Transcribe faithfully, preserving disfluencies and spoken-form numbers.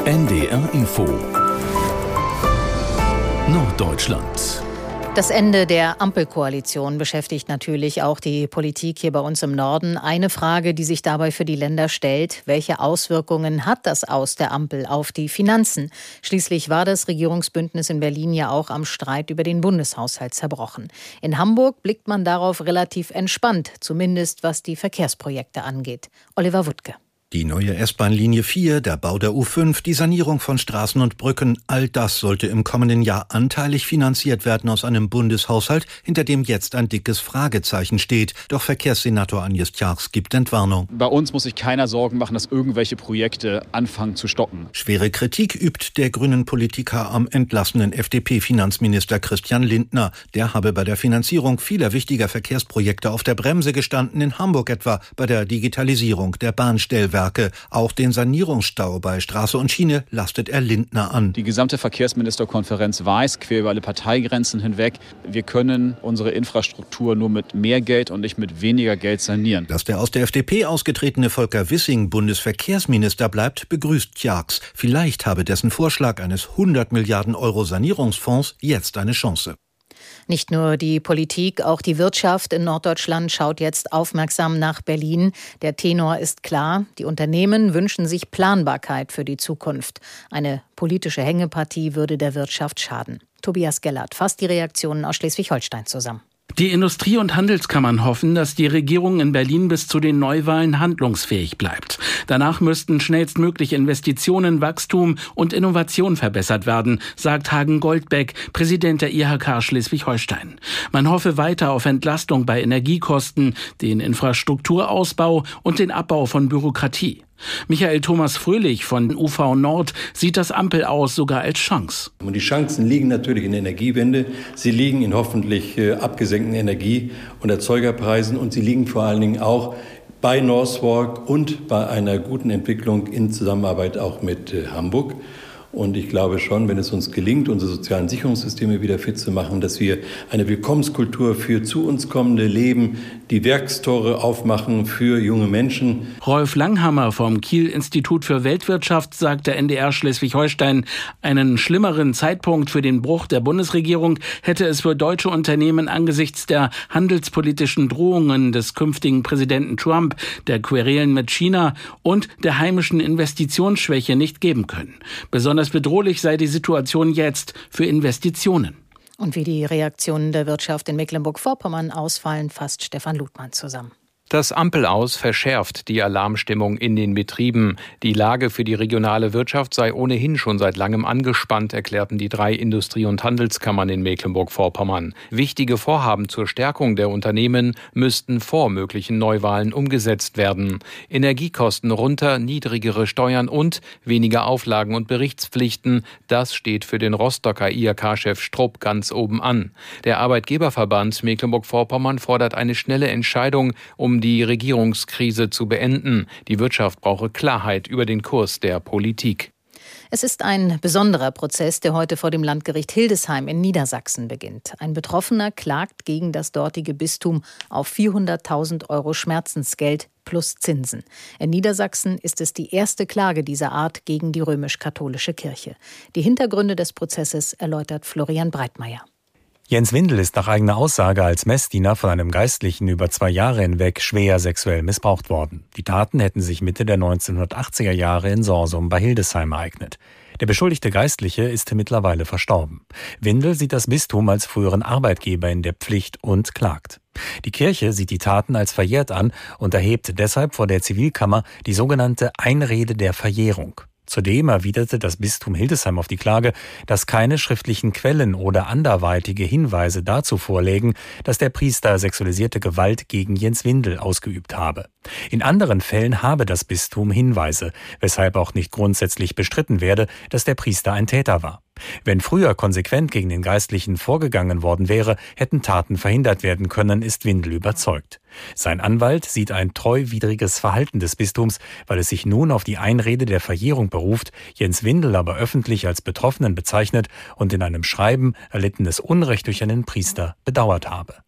N D R Info Norddeutschland. Das Ende der Ampelkoalition beschäftigt natürlich auch die Politik hier bei uns im Norden. Eine Frage, die sich dabei für die Länder stellt: Welche Auswirkungen hat das Aus der Ampel auf die Finanzen? Schließlich war das Regierungsbündnis in Berlin ja auch am Streit über den Bundeshaushalt zerbrochen. In Hamburg blickt man darauf relativ entspannt, zumindest was die Verkehrsprojekte angeht. Oliver Wuttke. Die neue S-Bahn-Linie vier, der Bau der U fünf, die Sanierung von Straßen und Brücken, all das sollte im kommenden Jahr anteilig finanziert werden aus einem Bundeshaushalt, hinter dem jetzt ein dickes Fragezeichen steht. Doch Verkehrssenator Agnes Tjarks gibt Entwarnung. Bei uns muss sich keiner Sorgen machen, dass irgendwelche Projekte anfangen zu stocken. Schwere Kritik übt der grünen Politiker am entlassenen F D P-Finanzminister Christian Lindner. Der habe bei der Finanzierung vieler wichtiger Verkehrsprojekte auf der Bremse gestanden, in Hamburg etwa bei der Digitalisierung der Bahnstellwerke. Auch den Sanierungsstau bei Straße und Schiene lastet er Lindner an. Die gesamte Verkehrsministerkonferenz weiß, quer über alle Parteigrenzen hinweg, wir können unsere Infrastruktur nur mit mehr Geld und nicht mit weniger Geld sanieren. Dass der aus der F D P ausgetretene Volker Wissing Bundesverkehrsminister bleibt, begrüßt Tjarks. Vielleicht habe dessen Vorschlag eines hundert Milliarden Euro Sanierungsfonds jetzt eine Chance. Nicht nur die Politik, auch die Wirtschaft in Norddeutschland schaut jetzt aufmerksam nach Berlin. Der Tenor ist klar: Die Unternehmen wünschen sich Planbarkeit für die Zukunft. Eine politische Hängepartie würde der Wirtschaft schaden. Tobias Gellert fasst die Reaktionen aus Schleswig-Holstein zusammen. Die Industrie- und Handelskammern hoffen, dass die Regierung in Berlin bis zu den Neuwahlen handlungsfähig bleibt. Danach müssten schnellstmöglich Investitionen, Wachstum und Innovation verbessert werden, sagt Hagen Goldbeck, Präsident der I H K Schleswig-Holstein. Man hoffe weiter auf Entlastung bei Energiekosten, den Infrastrukturausbau und den Abbau von Bürokratie. Michael Thomas Fröhlich von U V Nord sieht das Ampelaus sogar als Chance. Und die Chancen liegen natürlich in der Energiewende. Sie liegen in hoffentlich äh, abgesenkten Energie- und Erzeugerpreisen. Und sie liegen vor allen Dingen auch bei Northvolt und bei einer guten Entwicklung in Zusammenarbeit auch mit äh, Hamburg. Und ich glaube schon, wenn es uns gelingt, unsere sozialen Sicherungssysteme wieder fit zu machen, dass wir eine Willkommenskultur für zu uns kommende Leben, die Werkstore aufmachen für junge Menschen. Rolf Langhammer vom Kiel-Institut für Weltwirtschaft sagt der N D R Schleswig-Holstein, einen schlimmeren Zeitpunkt für den Bruch der Bundesregierung hätte es für deutsche Unternehmen angesichts der handelspolitischen Drohungen des künftigen Präsidenten Trump, der Querelen mit China und der heimischen Investitionsschwäche nicht geben können. Besonders bedrohlich sei die Situation jetzt für Investitionen. Und wie die Reaktionen der Wirtschaft in Mecklenburg-Vorpommern ausfallen, fasst Stefan Ludmann zusammen. Das Ampelaus verschärft die Alarmstimmung in den Betrieben. Die Lage für die regionale Wirtschaft sei ohnehin schon seit langem angespannt, erklärten die drei Industrie- und Handelskammern in Mecklenburg-Vorpommern. Wichtige Vorhaben zur Stärkung der Unternehmen müssten vor möglichen Neuwahlen umgesetzt werden. Energiekosten runter, niedrigere Steuern und weniger Auflagen und Berichtspflichten, das steht für den Rostocker I H K-Chef Strupp ganz oben an. Der Arbeitgeberverband Mecklenburg-Vorpommern fordert eine schnelle Entscheidung, um die Regierungskrise zu beenden. Die Wirtschaft brauche Klarheit über den Kurs der Politik. Es ist ein besonderer Prozess, der heute vor dem Landgericht Hildesheim in Niedersachsen beginnt. Ein Betroffener klagt gegen das dortige Bistum auf vierhunderttausend Euro Schmerzensgeld plus Zinsen. In Niedersachsen ist es die erste Klage dieser Art gegen die römisch-katholische Kirche. Die Hintergründe des Prozesses erläutert Florian Breitmeier. Jens Windel ist nach eigener Aussage als Messdiener von einem Geistlichen über zwei Jahre hinweg schwer sexuell missbraucht worden. Die Taten hätten sich Mitte der neunzehnhundertachtziger Jahre in Sorsum bei Hildesheim ereignet. Der beschuldigte Geistliche ist mittlerweile verstorben. Windel sieht das Bistum als früheren Arbeitgeber in der Pflicht und klagt. Die Kirche sieht die Taten als verjährt an und erhebt deshalb vor der Zivilkammer die sogenannte Einrede der Verjährung. Zudem erwiderte das Bistum Hildesheim auf die Klage, dass keine schriftlichen Quellen oder anderweitige Hinweise dazu vorlägen, dass der Priester sexualisierte Gewalt gegen Jens Windel ausgeübt habe. In anderen Fällen habe das Bistum Hinweise, weshalb auch nicht grundsätzlich bestritten werde, dass der Priester ein Täter war. Wenn früher konsequent gegen den Geistlichen vorgegangen worden wäre, hätten Taten verhindert werden können, ist Windel überzeugt. Sein Anwalt sieht ein treuwidriges Verhalten des Bistums, weil es sich nun auf die Einrede der Verjährung beruft, Jens Windel aber öffentlich als Betroffenen bezeichnet und in einem Schreiben erlittenes Unrecht durch einen Priester bedauert habe.